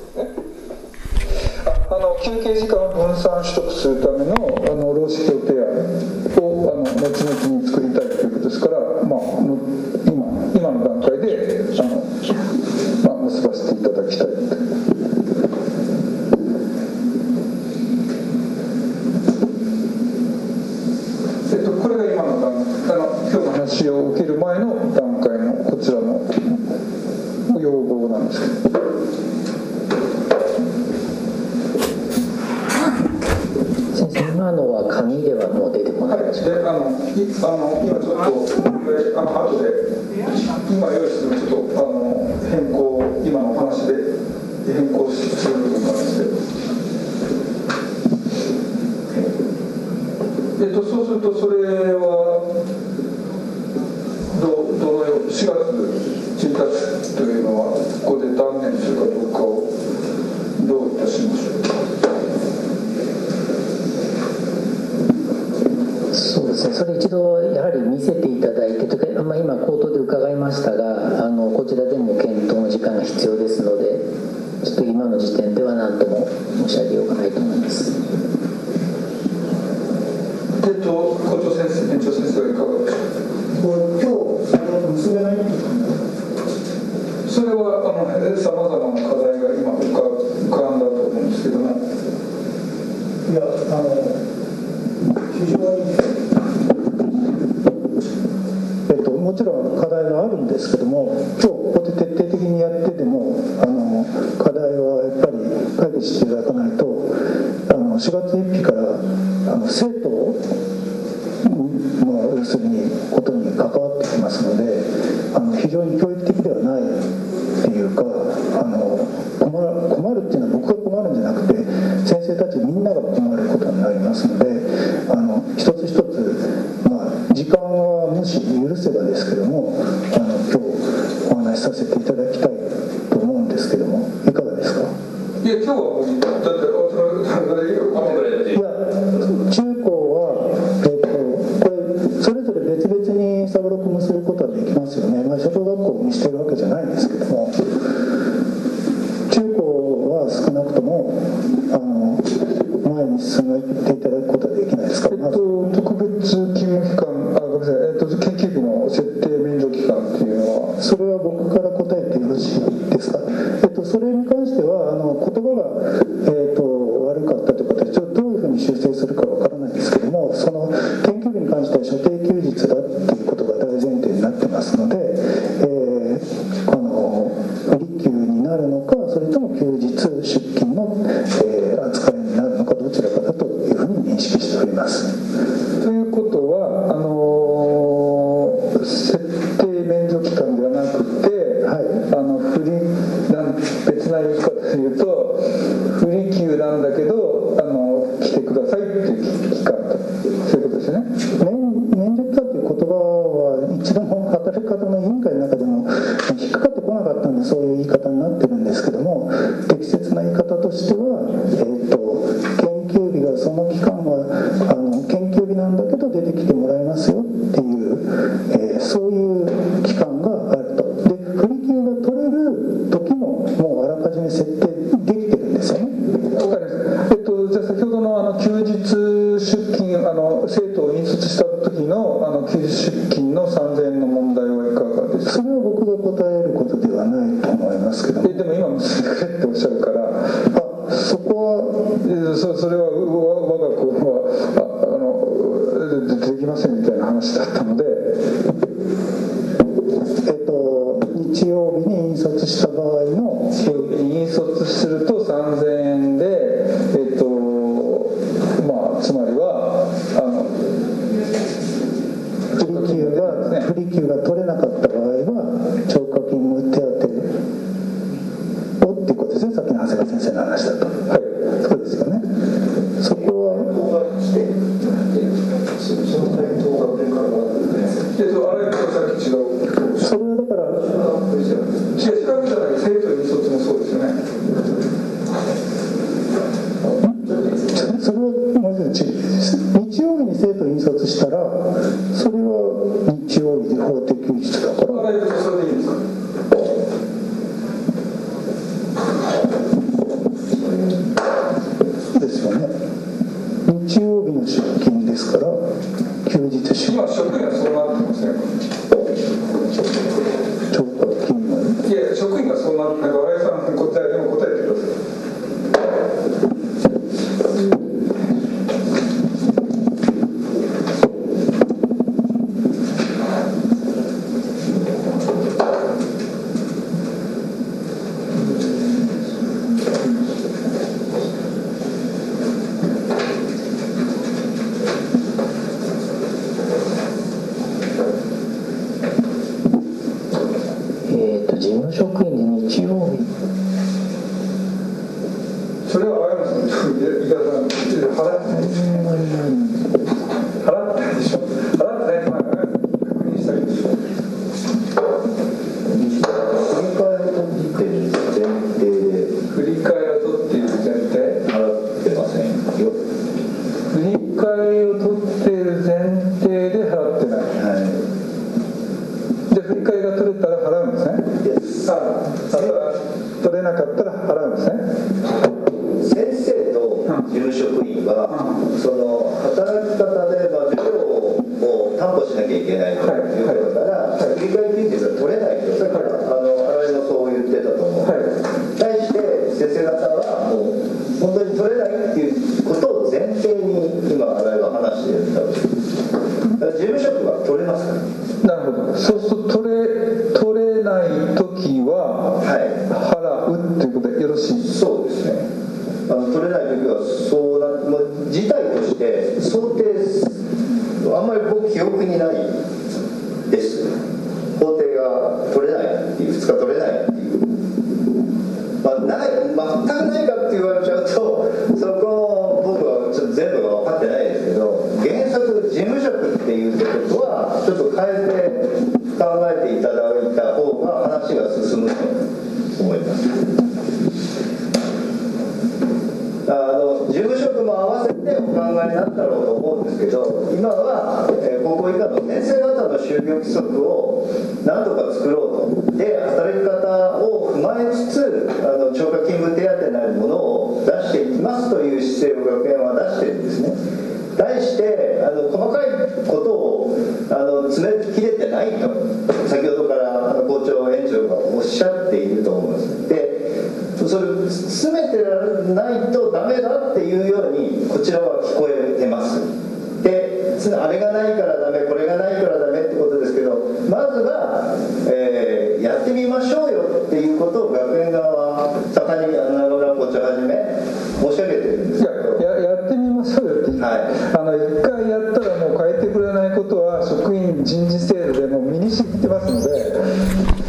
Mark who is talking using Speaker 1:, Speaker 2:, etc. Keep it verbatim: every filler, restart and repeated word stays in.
Speaker 1: あの休憩時間を分散取得するためのあの労使協定案をあの後々に作りたいということですから、まあ、今, 今の段階であの、まあ、結ばせていただきたいと。えっと、これが今の段あの今日の話を受ける前の段階のこちらの要望なんですけど。
Speaker 2: 今のは紙ではもう出てこないですか。
Speaker 1: はい、であのいあの今ちょっとあの後で今用意するちょっとあの変更今の話で変更する部分なんですけど、えっとそうするとそれはどどのようしがつついたちというのはここで断念するかどうかをどういたしましょうか。
Speaker 2: そうですね、それ一度やはり見せていただいてとか、まあ、今口頭で伺いましたが、あのこちらでも検討の時間が必要ですので、ちょっと今の時点では何とも申し上げようがないと思います。
Speaker 1: えっと校長先生、園長先生はいかがでしょうか。
Speaker 3: これ今日結べない。
Speaker 1: それはあのさまざまな課題が今浮か浮かんだと思うんですけども、
Speaker 3: いやあの非常に、えっと、もちろん課題があるんですけども、今日ここで徹底的にやってでもあの課題はやっぱり解決していただかないと、あのしがつついたちからあの生徒の要するにことに関わってきますので、あの非常に教育的ではないっていうか、あの困る、困るっていうのは僕が困るんじゃなくて先生たちみんなが困ることになりますので、あの一つ一つ、まあ、時間はもし許せばですけども、あの今日お話しさせていただきたいと思うんですけども、いかがですか。
Speaker 1: いや今日はもうだって
Speaker 3: いや中高は、えっと、これそれぞれ別々にサブロク結ぶことはできますよね。まあ、小学校にしてるわけじゃないんですけども、中高は少なくともあの前に進めていただくことはできないですか。
Speaker 1: えっと、特別勤務期間、あ、ごめんなさい、えっと、研究日の設定免除期間っていうのは、
Speaker 3: それは僕から答えてよろしいですか。えっと、それに関してはあの言葉が、えっと、悪かったということで、ちょっとどういうふうに修正するかわからないんですけども、その研究日に関しては所定休日だっていうことが大前提になってますので、えー、あの不利休になるのか、それとも休日出勤の、えー、扱いになるのか、どちらかだというふうに認識しております。
Speaker 1: ということはあのー、設定免除期間ではなくて、はい、あの不利なん別な言い方で言うと不利休なんだけどあの来てくださいっていう期間と、そういうことですね。
Speaker 3: 免除期間という言葉は一度も働き方の委員会の中でも引っかかってこなかったんで、そういう言い方になってるんですけども、適切な言い方としては、えー、と研究日がその期間はあの研究日なんだけど出てきてもらいますよっていう、えー、そういう期間があると。で不利休が取れる時ももうあらかじめ設定できてるんですよね。
Speaker 1: わかります。えっと、じゃあ先ほどのあの休日出勤、あの生徒を引率した時のあの休日出勤のさんぜんえんの問題はいかがですか。
Speaker 3: それは僕が答えることではないと思いますけども。
Speaker 1: えでも今結んでくれっておっしゃるから、
Speaker 3: あそこ
Speaker 1: はそそれは我が校はああのできませんみたいな話だったので、
Speaker 3: えっと日曜日に引率した場合の
Speaker 1: 引率するとさんぜんえんで、えっとまあつまりはあの
Speaker 3: 不利休が、ね、不利休が取れなかった場合は超過勤務手当をっていうことですね。さっきの長谷川先生の話だと。はい、そうですよね。そこは
Speaker 1: えっとあれとさっき違う。
Speaker 3: それはだから
Speaker 1: 違う違うじゃない、生徒引率もそうですよね。 払ってないですね。払ってないでしょ。払ってないと確認したいでしょ。
Speaker 4: 振り替えを取ってる前提で
Speaker 1: 振り替えを取っている前提
Speaker 4: 払ってませんよ。
Speaker 1: 振り替えを取っている前提で払ってない。
Speaker 4: はい。
Speaker 1: で振り替えが取れたら払うんですね。
Speaker 4: です
Speaker 1: ああ取れなかったら払うんですね。
Speaker 4: 先生と事務職員は、うん、その働き方で、まあ、授業を担保しなきゃいけないということだから、はいはい、振り替え金額が取れないと、さっき、はい、あの新井もそう言ってたと思う、はい、対して先生方はもう本当に取れないっていうことを前提に今新井は話しているわけです。だから事務職は取れますから。
Speaker 1: なるほど。そうすると取れ取れない時は払うっていうことでよろしい？
Speaker 4: そうですね。あの取れない時はそうな、まあ、事態として想定あんまり僕記憶にないです。法廷が取れないっていうふつか取れないっていう、まあ、ない全くないかって言われちゃうとそこ僕はちょっと全部が分かってないですけど、原則事務職っていうことはちょっと変えて考えていただいた方が話が進むと思います。あの事務職も合わせてお考えになったろうと思うんですけど、今は、えー、高校以下の先生方の就業規則を何とか作ろうと、で働き方を踏まえつつあの超過勤務手当なるものを出していきますという姿勢を学園は出してるんですね。対してあの細かいことをあの詰め切れてないと先ほどから校長園長がおっしゃっていると思います。でそれ詰めてないとダメだっていうようにこちらは聞こえてます。であれがないからダメこれがないからダメってことですけど、まずは、えー、やってみましょうよっていうことを学園側は盛んに中村校長はじめ申し上げてるんですけど、
Speaker 1: いや、や, やってみましょうよって、はい、あの一回やったらもう変えてくれないことは職員人事制度でもう身に染みてますので。